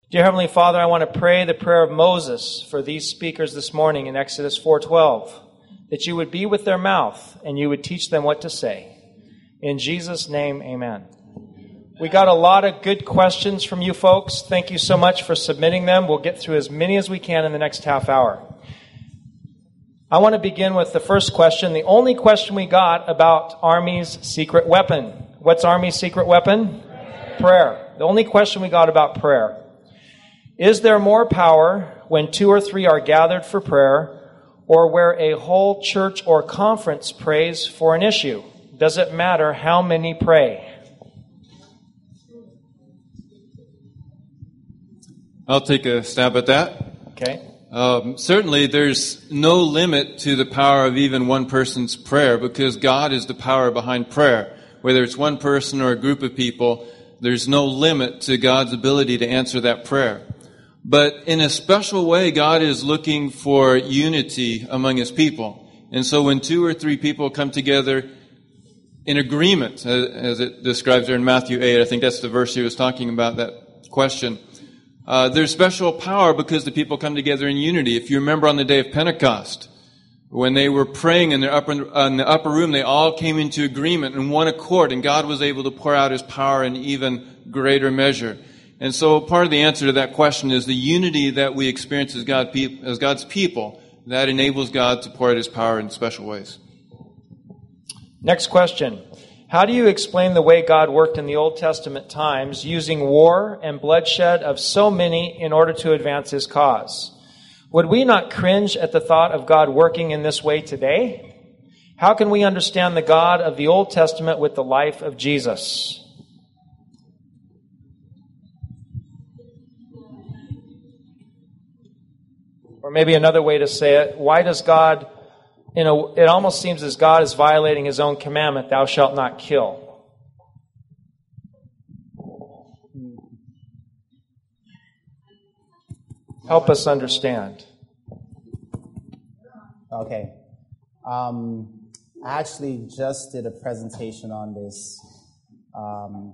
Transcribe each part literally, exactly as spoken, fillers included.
Dear Heavenly Father, I want to pray the prayer of Moses for these speakers this morning in Exodus four twelve, that you would be with their mouth and you would teach them what to say. In Jesus' name, amen. We got a lot of good questions from you folks. Thank you so much for submitting them. We'll get through as many as we can in the next half hour. I want to begin with the first question, the only question we got about Army's secret weapon. What's Army's secret weapon? Prayer. Prayer. The only question we got about prayer. Is there more power when two or three are gathered for prayer, or where a whole church or conference prays for an issue? Does it matter how many pray? I'll take a stab at that. Okay. Um, certainly, there's no limit to the power of even one person's prayer, because God is the power behind prayer. Whether it's one person or a group of people, there's no limit to God's ability to answer that prayer. But in a special way, God is looking for unity among His people. And so when two or three people come together in agreement, as it describes there in Matthew eight, I think that's the verse he was talking about, that question, uh, there's special power because the people come together in unity. If you remember on the day of Pentecost, when they were praying in, their upper, in the upper room, they all came into agreement in one accord, and God was able to pour out His power in even greater measure. And so part of the answer to that question is the unity that we experience as, God, as God's people that enables God to pour out His power in special ways. Next question. How do you explain the way God worked in the Old Testament times, using war and bloodshed of so many in order to advance His cause? Would we not cringe at the thought of God working in this way today? How can we understand the God of the Old Testament with the life of Jesus? Or maybe another way to say it, why does God, you know, it almost seems as God is violating His own commandment, thou shalt not kill. Help us understand. Okay. Um, I actually just did a presentation on this um,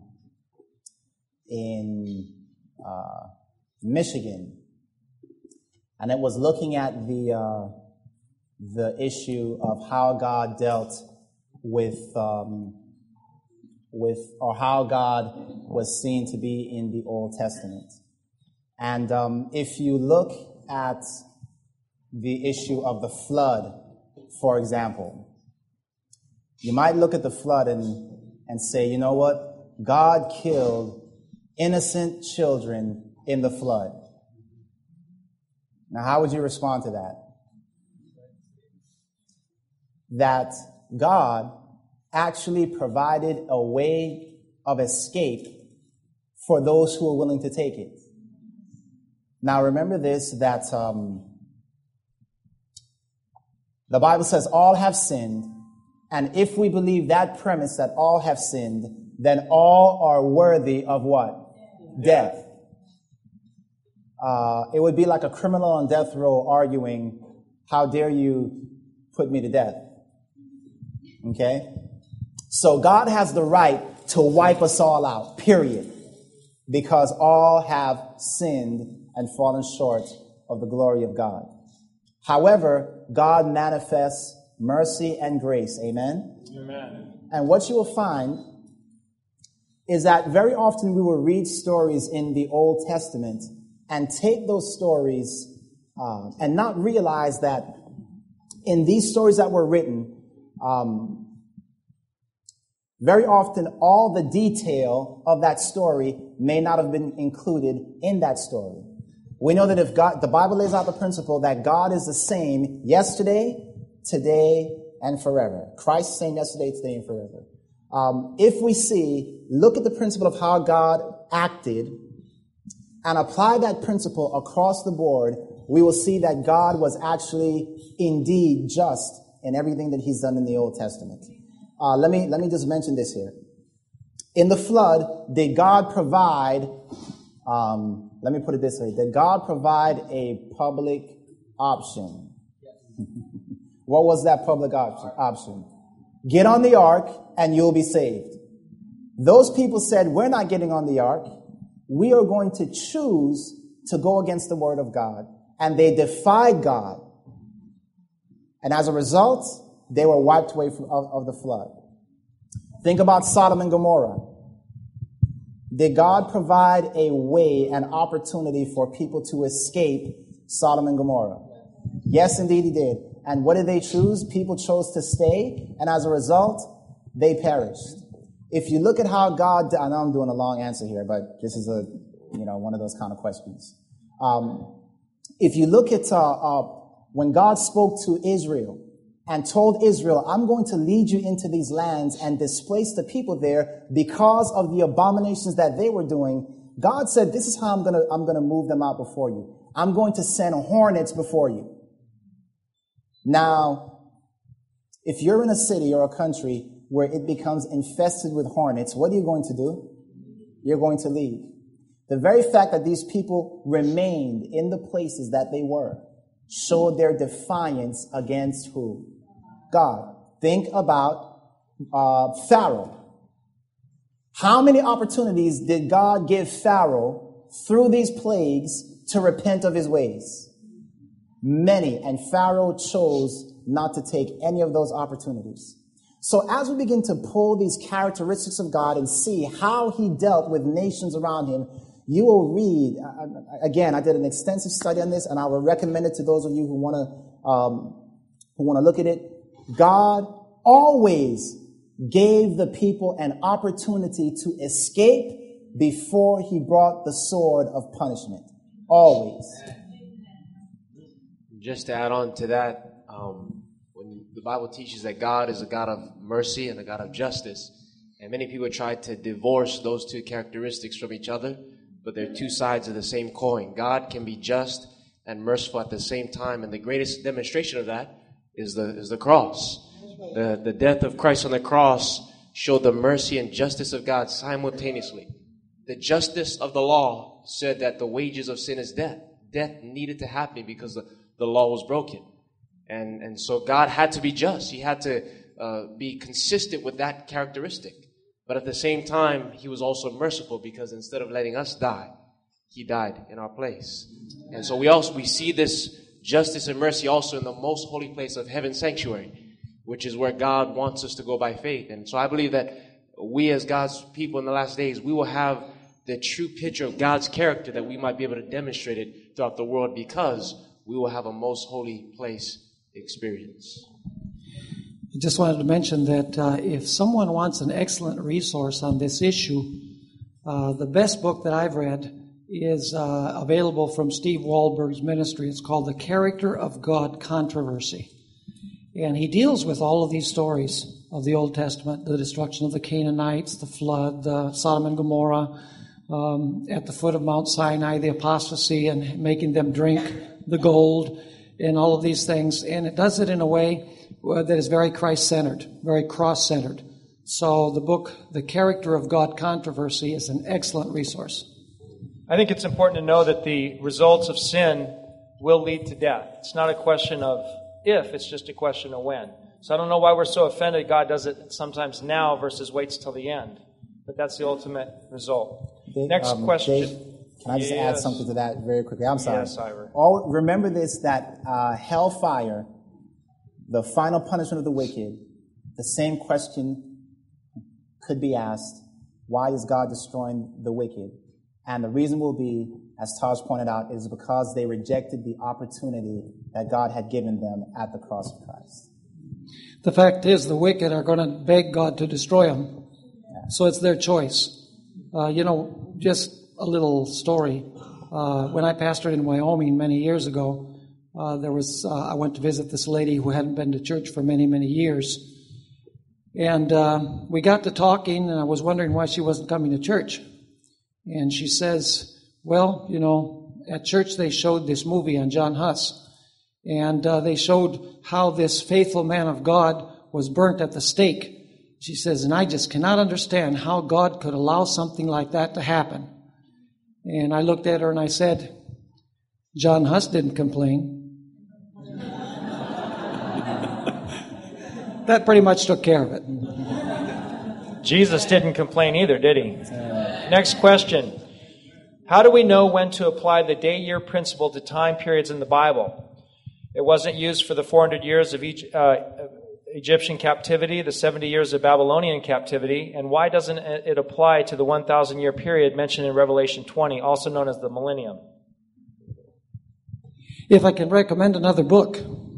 in uh, Michigan. And it was looking at the uh, the issue of how God dealt with um, with or how God was seen to be in the Old Testament. And um, if you look at the issue of the flood, for example, you might look at the flood and and say, you know what? God killed innocent children in the flood. Now, how would you respond to that? That God actually provided a way of escape for those who are willing to take it. Now, remember this, that um, the Bible says all have sinned, and if we believe that premise that all have sinned, then all are worthy of what? Death. Uh, it would be like a criminal on death row arguing, how dare you put me to death? Okay? So God has the right to wipe us all out, period. Because all have sinned and fallen short of the glory of God. However, God manifests mercy and grace. Amen? Amen. And what you will find is that very often we will read stories in the Old Testament and take those stories uh, and not realize that in these stories that were written, um, very often all the detail of that story may not have been included in that story. We know that if God, the Bible lays out the principle that God is the same yesterday, today, and forever. Christ is the same yesterday, today, and forever. Um, if we see, look at the principle of how God acted and apply that principle across the board, we will see that God was actually indeed just in everything that He's done in the Old Testament. Uh, let me let me just mention this here. In the flood, did God provide, um, let me put it this way, did God provide a public option? What was that public option? option? Get on the ark and you'll be saved. Those people said, we're not getting on the ark. We are going to choose to go against the word of God, and they defied God. And as a result, they were wiped away from, of, of the flood. Think about Sodom and Gomorrah. Did God provide a way, an opportunity for people to escape Sodom and Gomorrah? Yes, indeed he did. And what did they choose? People chose to stay, and as a result, they perished. If you look at how God, I know I'm doing a long answer here, but this is a, you know, one of those kind of questions. Um, if you look at uh, uh, when God spoke to Israel and told Israel, I'm going to lead you into these lands and displace the people there because of the abominations that they were doing, God said, this is how I'm going to, I'm going to move them out before you. I'm going to send hornets before you. Now, if you're in a city or a country where it becomes infested with hornets, what are you going to do? You're going to leave. The very fact that these people remained in the places that they were showed their defiance against who? God. Think about uh, Pharaoh. How many opportunities did God give Pharaoh through these plagues to repent of his ways? Many. And Pharaoh chose not to take any of those opportunities. So as we begin to pull these characteristics of God and see how he dealt with nations around him, you will read, again, I did an extensive study on this, and I will recommend it to those of you who want to um, who want to look at it. God always gave the people an opportunity to escape before he brought the sword of punishment. Always. Just to add on to that, um, when the Bible teaches that God is a God of mercy and a God of justice, and many people try to divorce those two characteristics from each other, but they're two sides of the same coin. God can be just and merciful at the same time, and the greatest demonstration of that is the is the cross. The, the death of Christ on the cross showed the mercy and justice of God simultaneously. The justice of the law said that the wages of sin is death. Death needed to happen because the, the law was broken. And, and so God had to be just. He had to uh, be consistent with that characteristic. But at the same time, he was also merciful because instead of letting us die, he died in our place. And so we also we see this justice and mercy also in the most holy place of heaven's sanctuary, which is where God wants us to go by faith. And so I believe that we as God's people in the last days, we will have the true picture of God's character that we might be able to demonstrate it throughout the world because we will have a most holy place experience. I just wanted to mention that uh, if someone wants an excellent resource on this issue, uh, the best book that I've read is uh, available from Steve Wahlberg's ministry. It's called The Character of God Controversy. And he deals with all of these stories of the Old Testament, the destruction of the Canaanites, the flood, the Sodom and Gomorrah, um, at the foot of Mount Sinai, the apostasy and making them drink the gold, and all of these things. And it does it in a way that is very Christ-centered, very cross-centered. So the book, The Character of God Controversy, is an excellent resource. I think it's important to know that the results of sin will lead to death. It's not a question of if, it's just a question of when. So I don't know why we're so offended God does it sometimes now versus waits till the end. But that's the ultimate result. Dave, Next um, question. Dave, can I just yes. add something to that very quickly? I'm sorry. Yes, Ira. All, remember this, that uh, hellfire, the final punishment of the wicked, the same question could be asked, why is God destroying the wicked? And the reason will be, as Taj pointed out, is because they rejected the opportunity that God had given them at the cross of Christ. The fact is, the wicked are going to beg God to destroy them. Yeah. So it's their choice. Uh, you know, just a little story. Uh, when I pastored in Wyoming many years ago, uh, there was uh, I went to visit this lady who hadn't been to church for many, many years. And uh, we got to talking, and I was wondering why she wasn't coming to church. And she says, well, you know, at church they showed this movie on John Huss. And uh, they showed how this faithful man of God was burnt at the stake. She says, and I just cannot understand how God could allow something like that to happen. And I looked at her and I said, John Huss didn't complain. That pretty much took care of it. Jesus didn't complain either, did he? Next question. How do we know when to apply the day-year principle to time periods in the Bible? It wasn't used for the four hundred years of each, uh, Egyptian captivity, the seventy years of Babylonian captivity, and why doesn't it apply to the one thousand year period mentioned in Revelation twenty, also known as the millennium? If I can recommend another book.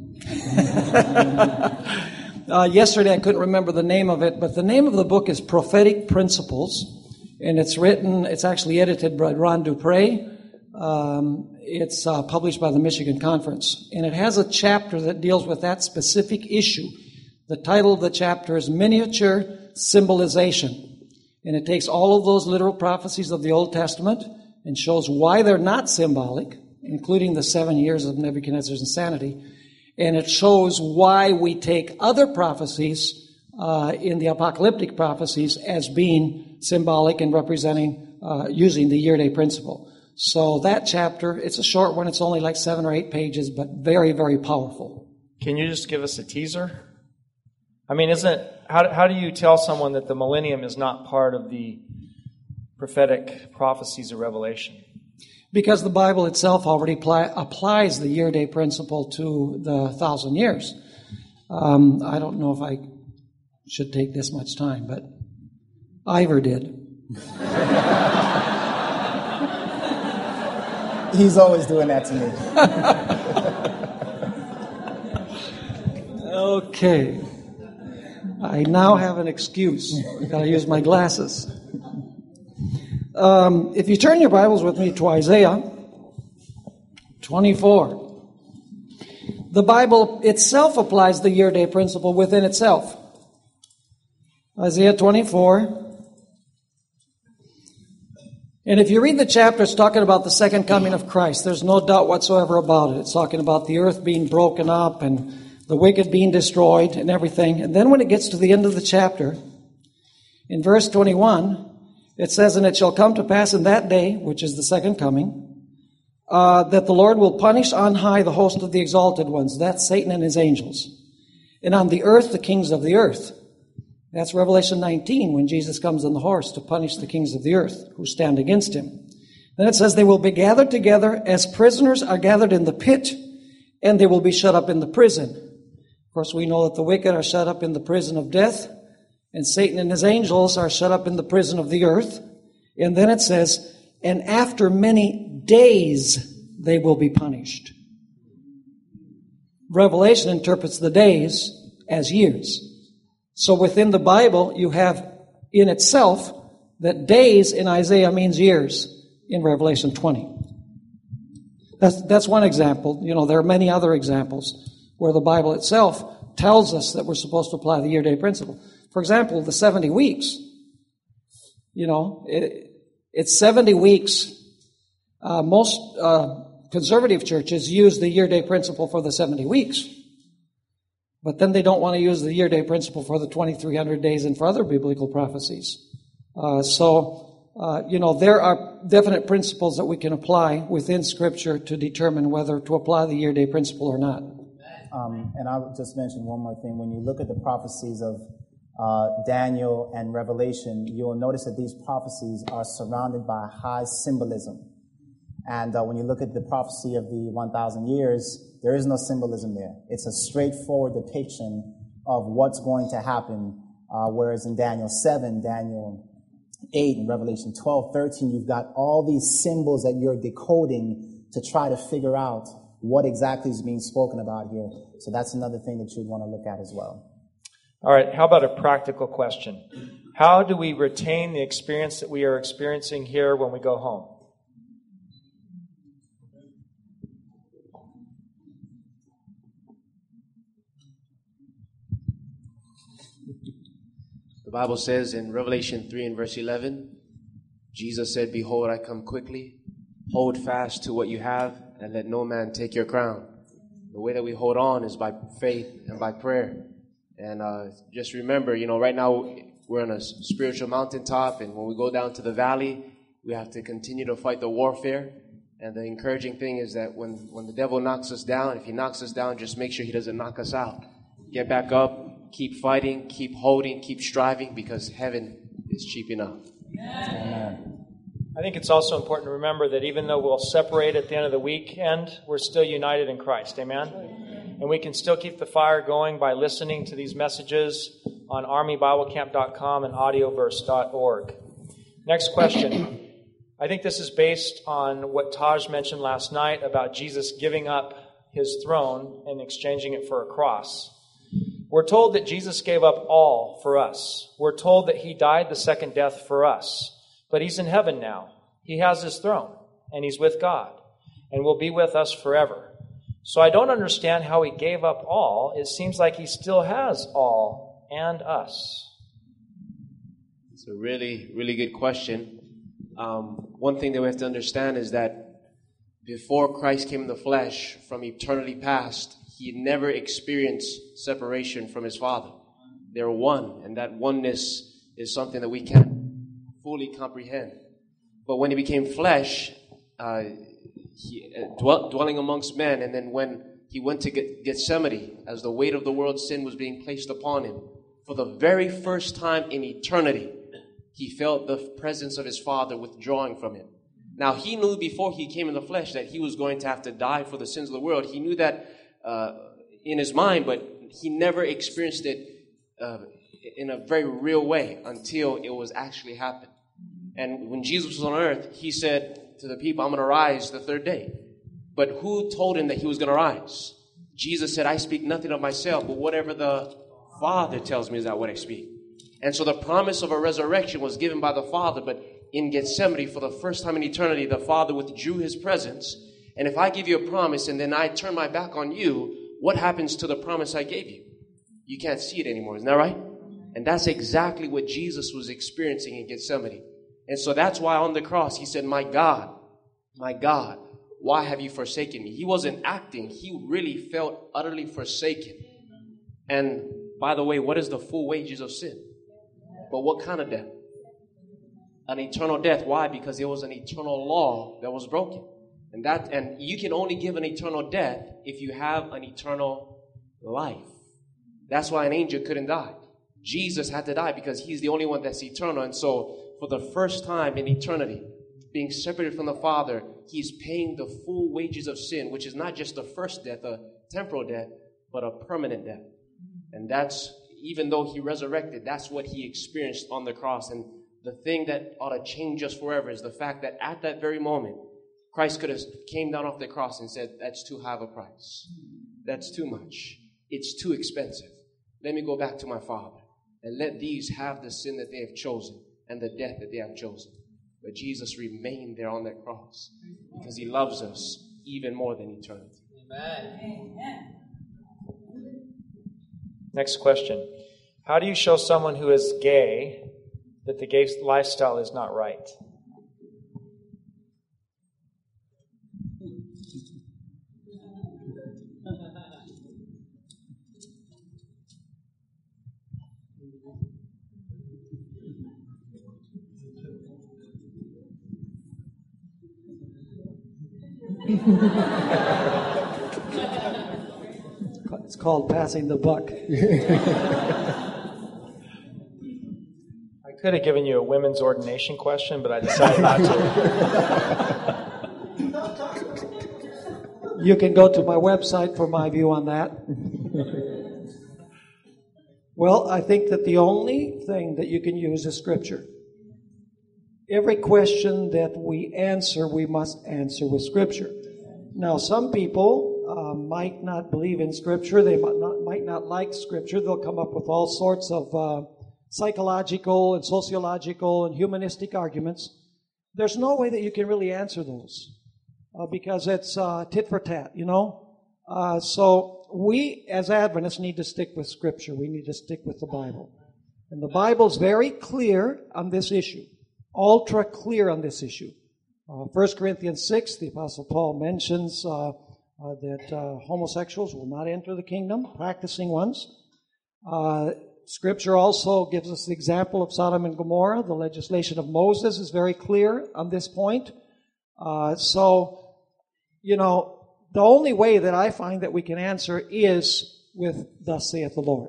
uh, yesterday I couldn't remember the name of it, but the name of the book is Prophetic Principles, and it's written, it's actually edited by Ron Dupree. Um, it's uh, published by the Michigan Conference, and it has a chapter that deals with that specific issue. The title of the chapter is Miniature Symbolization, and it takes all of those literal prophecies of the Old Testament and shows why they're not symbolic, including the seven years of Nebuchadnezzar's insanity, and it shows why we take other prophecies uh, in the apocalyptic prophecies as being symbolic and representing, uh, using the year-day principle. So that chapter, it's a short one, it's only like seven or eight pages, but very, very powerful. Can you just give us a teaser? I mean, isn't how how do you tell someone that the millennium is not part of the prophetic prophecies of Revelation? Because the Bible itself already apply, applies the year-day principle to the thousand years. Um, I don't know if I should take this much time, but Ivor did. He's always doing that to me. Okay. I now have an excuse. I've got to use my glasses. Um, if you turn your Bibles with me to Isaiah twenty-four, the Bible itself applies the year-day principle within itself. Isaiah twenty-four. And if you read the chapter, it's talking about the second coming of Christ. There's no doubt whatsoever about it. It's talking about the earth being broken up and the wicked being destroyed and everything. And then when it gets to the end of the chapter, in verse twenty-one, it says, "And it shall come to pass in that day," which is the second coming, uh, "that the Lord will punish on high the host of the exalted ones." That's Satan and his angels. "And on the earth the kings of the earth." That's Revelation nineteen, when Jesus comes on the horse to punish the kings of the earth who stand against him. Then it says, "They will be gathered together as prisoners are gathered in the pit, and they will be shut up in the prison." Of course, we know that the wicked are shut up in the prison of death, and Satan and his angels are shut up in the prison of the earth. And then it says, "And after many days they will be punished." Revelation interprets the days as years. So within the Bible, you have in itself that days in Isaiah means years in Revelation twenty. That's, that's one example. You know, there are many other examples where the Bible itself tells us that we're supposed to apply the year-day principle. For example, the seventy weeks. You know, it, it's seventy weeks. Uh, most uh, conservative churches use the year-day principle for the seventy weeks. But then they don't want to use the year-day principle for the twenty-three hundred days and for other biblical prophecies. Uh, so, uh, you know, there are definite principles that we can apply within Scripture to determine whether to apply the year-day principle or not. Um, and I would just mention one more thing. When you look at the prophecies of uh, Daniel and Revelation, you will notice that these prophecies are surrounded by high symbolism. And uh, when you look at the prophecy of the one thousand years, there is no symbolism there. It's a straightforward depiction of what's going to happen, uh, whereas in Daniel seven, Daniel eight, and Revelation twelve, thirteen, you've got all these symbols that you're decoding to try to figure out what exactly is being spoken about here. So that's another thing that you'd want to look at as well. All right, how about a practical question? How do we retain the experience that we are experiencing here when we go home? The Bible says in Revelation three and verse eleven, Jesus said, "Behold, I come quickly. Hold fast to what you have, and let no man take your crown." The way that we hold on is by faith and by prayer. And uh, just remember, you know, right now we're on a spiritual mountaintop, and when we go down to the valley, we have to continue to fight the warfare. And the encouraging thing is that when, when the devil knocks us down, if he knocks us down, just make sure he doesn't knock us out. Get back up, keep fighting, keep holding, keep striving, because heaven is cheap enough. Amen. I think it's also important to remember that even though we'll separate at the end of the weekend, we're still united in Christ. Amen? And we can still keep the fire going by listening to these messages on army bible camp dot com and audioverse dot org. Next question. I think this is based on what Taj mentioned last night about Jesus giving up his throne and exchanging it for a cross. We're told that Jesus gave up all for us. We're told that he died the second death for us. But he's in heaven now. He has his throne, and he's with God, and will be with us forever. So I don't understand how he gave up all. It seems like he still has all and us. It's a really, really good question. Um, one thing that we have to understand is that before Christ came in the flesh, from eternity past, he never experienced separation from his Father. They're one, and that oneness is something that we can't fully comprehend. But when he became flesh, uh, he, uh, dwell, dwelling amongst men, and then when he went to get, Gethsemane, as the weight of the world's sin was being placed upon him, for the very first time in eternity, he felt the presence of his Father withdrawing from him. Now, he knew before he came in the flesh that he was going to have to die for the sins of the world. He knew that uh, in his mind, but he never experienced it uh, in a very real way until it was actually happened. And when Jesus was on earth, he said to the people, I'm going to rise the third day. But who told him that he was going to rise? Jesus said, I speak nothing of myself, but whatever the Father tells me is that what I speak. And so the promise of a resurrection was given by the Father, but in Gethsemane, for the first time in eternity, the Father withdrew his presence. And if I give you a promise and then I turn my back on you, what happens to the promise I gave you? You can't see it anymore, isn't that right? And that's exactly what Jesus was experiencing in Gethsemane. And so that's why on the cross he said, my God, my God, why have you forsaken me? He wasn't acting. He really felt utterly forsaken. And by the way, what is the full wages of sin? But what kind of death? An eternal death. Why? Because it was an eternal law that was broken. And that, and you can only give an eternal death if you have an eternal life. That's why an angel couldn't die. Jesus had to die because he's the only one that's eternal. And so for the first time in eternity, being separated from the Father, he's paying the full wages of sin, which is not just the first death, a temporal death, but a permanent death. And that's, even though he resurrected, that's what he experienced on the cross. And the thing that ought to change us forever is the fact that at that very moment, Christ could have came down off the cross and said, that's too high of a price. That's too much. It's too expensive. Let me go back to my Father and let these have the sin that they have chosen and the death that they have chosen. But Jesus remained there on that cross because he loves us even more than eternity. Amen. Next question. How do you show someone who is gay that the gay lifestyle is not right? It's called passing the buck. I could have given you a women's ordination question, but I decided not to. You can go to my website for my view on that. Well, I think that the only thing that you can use is Scripture. Every question that we answer, we must answer with Scripture. Now, some people uh, might not believe in Scripture. They might not, might not like Scripture. They'll come up with all sorts of uh, psychological and sociological and humanistic arguments. There's no way that you can really answer those uh, because it's uh, tit for tat, you know. Uh, so we, as Adventists, need to stick with Scripture. We need to stick with the Bible. And the Bible's very clear on this issue. Ultra clear on this issue. Uh, First Corinthians six, the Apostle Paul mentions uh, uh, that uh, homosexuals will not enter the kingdom, practicing ones. Uh, Scripture also gives us the example of Sodom and Gomorrah. The legislation of Moses is very clear on this point. Uh, so, you know, the only way that I find that we can answer is with "Thus saith the Lord."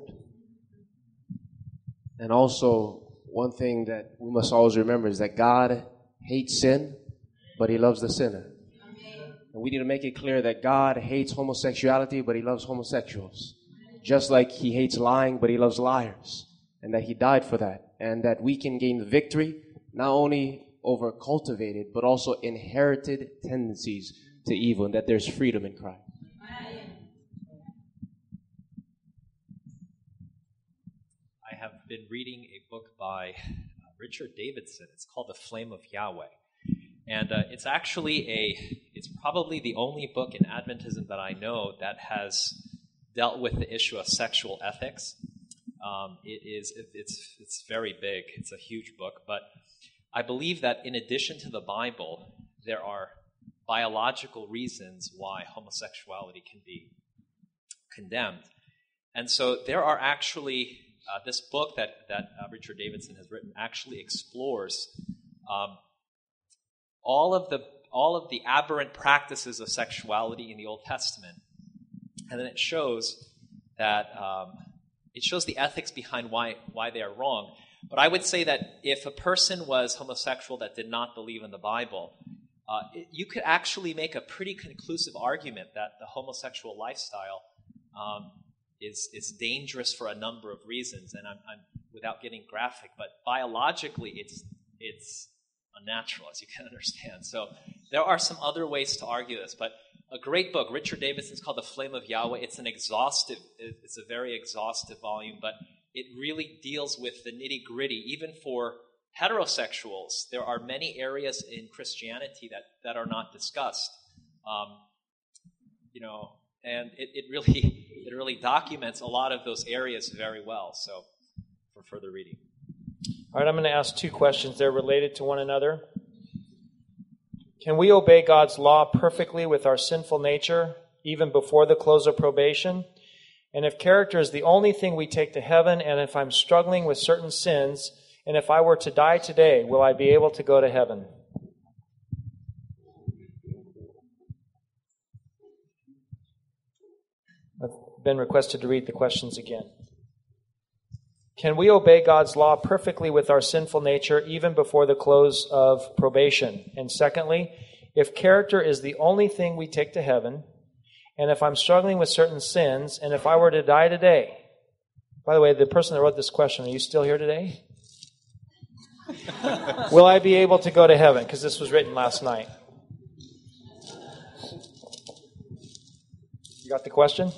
And also, one thing that we must always remember is that God hates sin, but he loves the sinner. And we need to make it clear that God hates homosexuality, but he loves homosexuals. Just like he hates lying, but he loves liars. And that he died for that. And that we can gain victory not only over cultivated, but also inherited tendencies to evil, and that there's freedom in Christ. I have been reading a book by Richard Davidson. It's called The Flame of Yahweh. And uh, it's actually a, it's probably the only book in Adventism that I know that has dealt with the issue of sexual ethics. Um, it is, it's, it's very big. It's a huge book. But I believe that in addition to the Bible, there are biological reasons why homosexuality can be condemned. And so there are actually, uh, this book that, that uh, Richard Davidson has written actually explores um, all of the all of the aberrant practices of sexuality in the Old Testament. And then it shows that um, it shows the ethics behind why why they are wrong. But I would say that if a person was homosexual that did not believe in the Bible, uh, it, you could actually make a pretty conclusive argument that the homosexual lifestyle um, is is dangerous for a number of reasons. And I'm, I'm without getting graphic, but biologically, it's it's unnatural, as you can understand. So there are some other ways to argue this, but a great book, Richard Davidson's called The Flame of Yahweh. It's an exhaustive, it's a very exhaustive volume, but it really deals with the nitty-gritty. Even for heterosexuals, there are many areas in Christianity that, that are not discussed. Um, you know, and it, it really it really documents a lot of those areas very well. So for further reading. All right, I'm going to ask two questions. They're related to one another. Can we obey God's law perfectly with our sinful nature, even before the close of probation? And if character is the only thing we take to heaven, and if I'm struggling with certain sins, and if I were to die today, will I be able to go to heaven? I've been requested to read the questions again. Can we obey God's law perfectly with our sinful nature even before the close of probation? And secondly, if character is the only thing we take to heaven, and if I'm struggling with certain sins, and if I were to die today, by the way, the person that wrote this question, are you still here today? Will I be able to go to heaven? Because this was written last night. You got the question?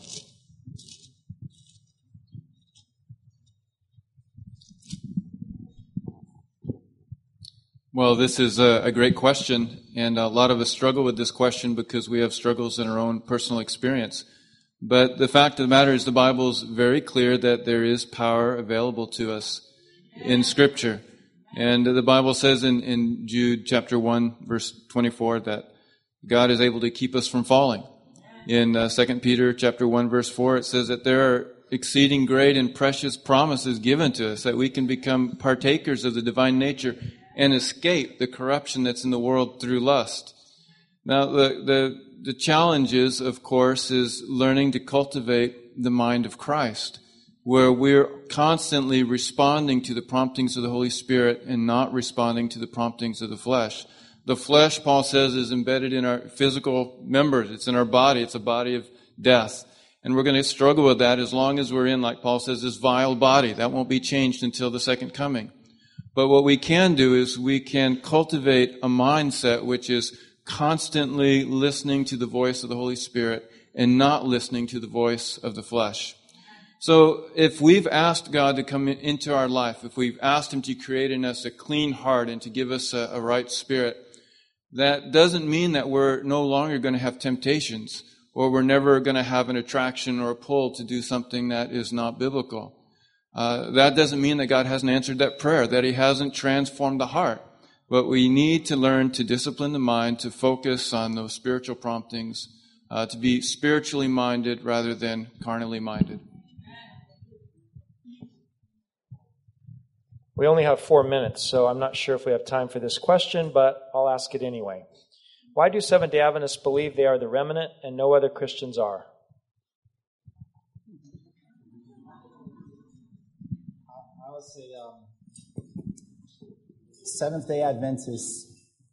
Well, this is a, a great question, and a lot of us struggle with this question because we have struggles in our own personal experience. But the fact of the matter is the Bible is very clear that there is power available to us in Scripture. And the Bible says in, in Jude chapter one, verse twenty-four, that God is able to keep us from falling. In uh, Second Peter chapter one, verse four, it says that there are exceeding great and precious promises given to us, that we can become partakers of the divine nature and escape the corruption that's in the world through lust. Now, the, the, the challenge is, of course, is learning to cultivate the mind of Christ, where we're constantly responding to the promptings of the Holy Spirit and not responding to the promptings of the flesh. The flesh, Paul says, is embedded in our physical members. It's in our body. It's a body of death. And we're going to struggle with that as long as we're in, like Paul says, this vile body. That won't be changed until the second coming. But what we can do is we can cultivate a mindset which is constantly listening to the voice of the Holy Spirit and not listening to the voice of the flesh. So if we've asked God to come into our life, if we've asked Him to create in us a clean heart and to give us a, a right spirit, that doesn't mean that we're no longer going to have temptations or we're never going to have an attraction or a pull to do something that is not biblical. Uh, that doesn't mean that God hasn't answered that prayer, that He hasn't transformed the heart. But we need to learn to discipline the mind, to focus on those spiritual promptings, uh, to be spiritually minded rather than carnally minded. We only have four minutes, so I'm not sure if we have time for this question, but I'll ask it anyway. Why do Seventh-day Adventists believe they are the remnant and no other Christians are? I would say um, Seventh-day Adventists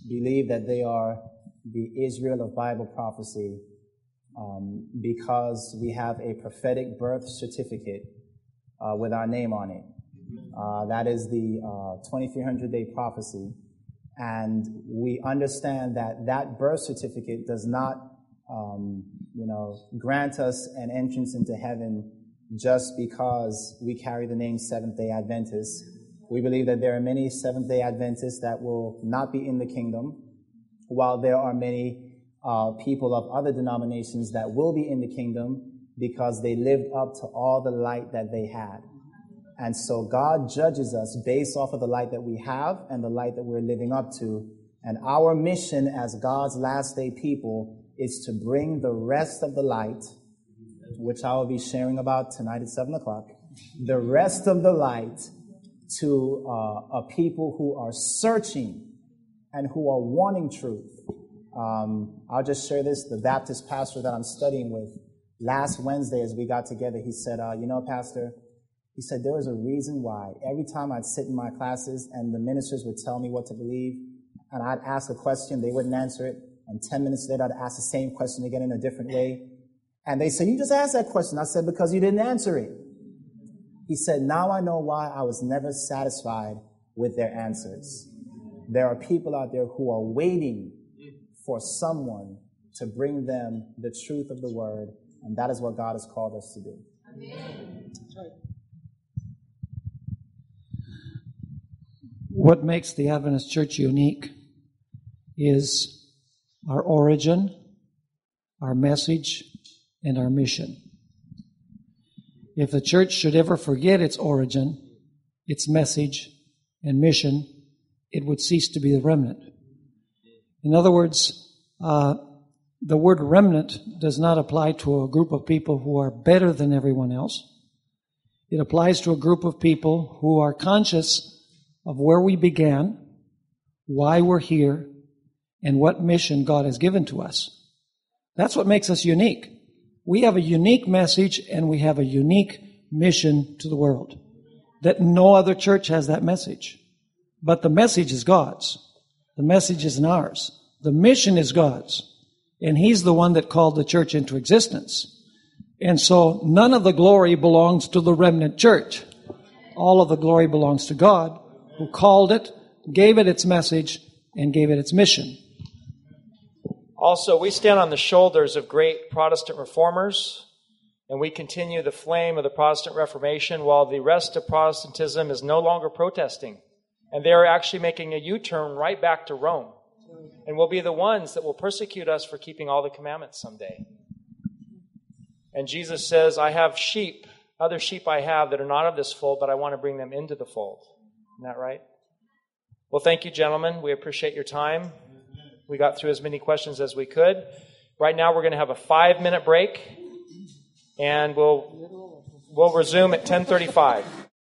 believe that they are the Israel of Bible prophecy um, because we have a prophetic birth certificate uh, with our name on it. Uh, that is the uh, twenty-three hundred day prophecy. And we understand that that birth certificate does not, um, you know, grant us an entrance into heaven just because we carry the name Seventh-day Adventists. We believe that there are many Seventh-day Adventists that will not be in the kingdom, while there are many uh, people of other denominations that will be in the kingdom because they lived up to all the light that they had. And so God judges us based off of the light that we have and the light that we're living up to. And our mission as God's last day people is to bring the rest of the light, which I will be sharing about tonight at seven o'clock, the rest of the light to uh, a people who are searching and who are wanting truth. Um, I'll just share this. The Baptist pastor that I'm studying with, last Wednesday as we got together, he said, uh, you know, Pastor, he said, there was a reason why every time I'd sit in my classes and the ministers would tell me what to believe, and I'd ask a question, they wouldn't answer it, and ten minutes later I'd ask the same question again in a different way. And they said, you just asked that question. I said, because you didn't answer it. He said, now I know why I was never satisfied with their answers. There are people out there who are waiting for someone to bring them the truth of the word, and that is what God has called us to do. Amen. That's right. What makes the Adventist Church unique is our origin, our message, and our mission. If the church should ever forget its origin, its message, and mission, it would cease to be the remnant. In other words, uh, the word remnant does not apply to a group of people who are better than everyone else. It applies to a group of people who are conscious of where we began, why we're here, and what mission God has given to us. That's what makes us unique. We have a unique message and we have a unique mission to the world. That no other church has that message. But the message is God's. The message isn't ours. The mission is God's. And He's the one that called the church into existence. And so none of the glory belongs to the remnant church. All of the glory belongs to God, who called it, gave it its message, and gave it its mission. Also, we stand on the shoulders of great Protestant reformers, and we continue the flame of the Protestant Reformation while the rest of Protestantism is no longer protesting. And they are actually making a U-turn right back to Rome. And we'll be the ones that will persecute us for keeping all the commandments someday. And Jesus says, I have sheep, other sheep I have that are not of this fold, but I want to bring them into the fold. Isn't that right? Well, thank you, gentlemen. We appreciate your time. We got through as many questions as we could. Right now, we're going to have a five-minute break, and we'll we'll resume at ten thirty-five.